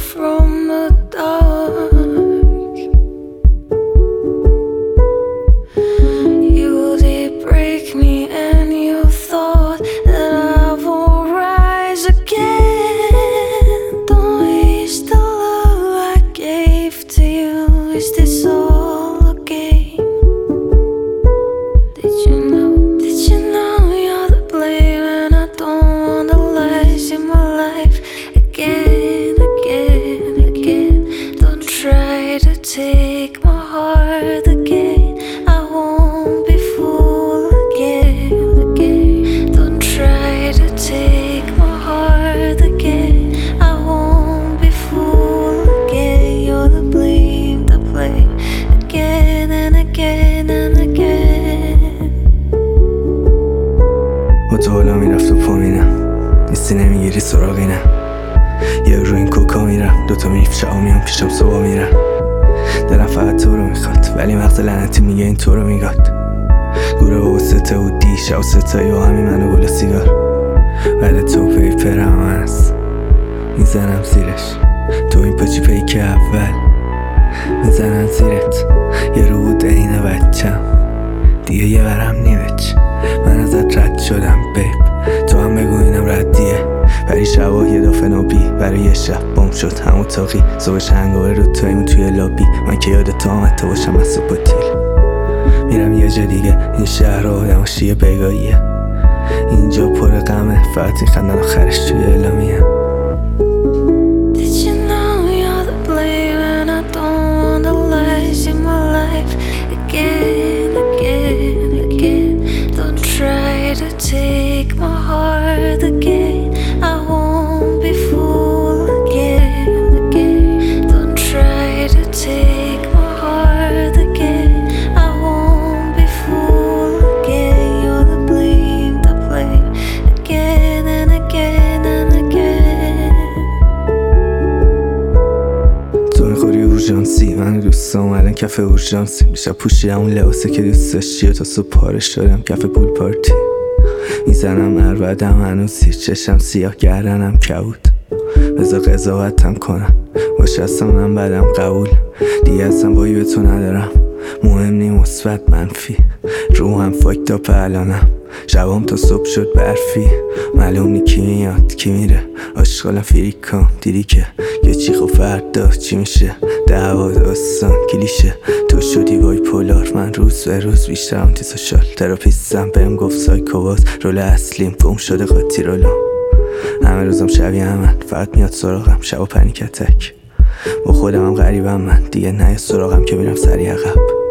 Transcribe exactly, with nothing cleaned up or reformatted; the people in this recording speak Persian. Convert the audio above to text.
from the dark. You did break me and you thought that I won't rise again. Don't waste the love I gave to you. Is this all a game? Did you know, did you know you're the blame? And I don't want the lies in my life again, again, again. Don't try to take my heart again. I won't be fooled again, again. Don't try to take my heart again. I won't be fooled again. You're the blame, the blame, again and again and again. با تو حالا میرفت و پا میرم، نیستی نمیگیری سراغینم. یه رو این کوکا میرم، دوتا میریف شبا میام پیشم صبح میرم. دلم فقط تو رو میخواد ولی مغز لعنتی میگه این تو رو میگاد. گوره بابا سته و دی شب و ستایی و همین منو گل سیگار. بعد تو پیپرم هست میزنم زیرش، تو این پاچی پیک اول میزنم زیرت. یه رو بود اینه بچم دیگه یه برم نیوچ. من ازت رد شدم بیب، تو هم بگو اینم ردیه. بری شبا یه دافه نوبی برای یه شب بام شد همون تاقی. صبح هنگاوه رو تویمون توی لابی. من که یاد تو آمد تا باشم از سپوتیل. میرم یه جا دیگه، این شهر آدماشی بگاهیه. اینجا پر غمه فقط این خندن آخرش توی اعلامیه. Did you know you're the blame? And I don't want the lies in my life again, again, again. Don't try to take my heart again. I won't be fooled again, again. Don't try to take my heart again. I won't be fooled again. You're the blame, the blame, again and again and again. تو میخوری اورژانسی، من دوستام الان کف اورژانسی. میشه پوشیدم اون لباسه که دوست داشتی و تا صبح پارش شدم کف پول پارتی. میزنم اربدم هنوز سیر، چشم سیاه گردنم کبود. بذار قضاوتم کنم باشه اصلا من بدم قبول. دیگه اصلا بایی به تو ندارم، مهم نی مثبت منفی. روحم فاکت اپ الانم، شبام تا صبح شد برفی. معلوم نی کی میاد کی میره، عاشقالم فریک کن دیدی که یه چی خب فردا چی میشه. دعوا داستان کلیشه، تو شدی بای پولار. من روز به روز بیشتر آنتی سوشال. تراپیستم بهم گفت سایکوباز رول اصلیم گم شده قاطی رولم. همه روزم شبیه همن فقط میاد سراغم شب و پنیک اتک. با خودم هم غریبم من دیگه، نه سراغم که میرم سریع عقب.